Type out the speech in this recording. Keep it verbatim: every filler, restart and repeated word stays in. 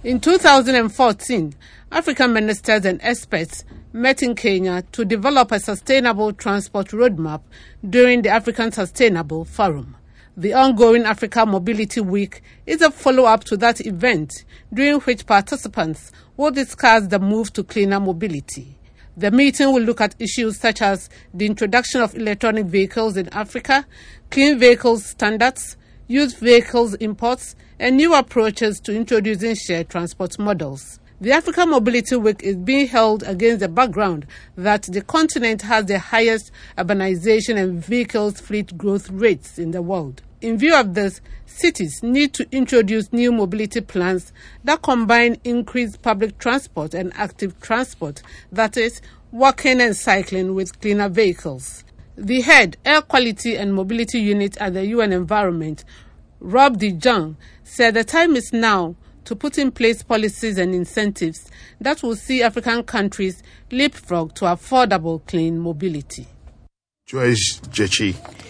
In two thousand fourteen, African ministers and experts met in Kenya to develop a sustainable transport roadmap during the African Sustainable Forum. The ongoing Africa Mobility Week is a follow-up to that event, during which participants will discuss the move to cleaner mobility. The meeting will look at issues such as the introduction of electronic vehicles in Africa, clean vehicles standards, used vehicles imports, and new approaches to introducing shared transport models. The Africa Mobility Week is being held against the background that the continent has the highest urbanization and vehicles fleet growth rates in the world. In view of this, cities need to introduce new mobility plans that combine increased public transport and active transport, that is, walking and cycling with cleaner vehicles. The head Air Quality and Mobility Unit at the U N Environment, Rob de Jong, said the time is now to put in place policies and incentives that will see African countries leapfrog to affordable clean mobility. Joyce Jechi.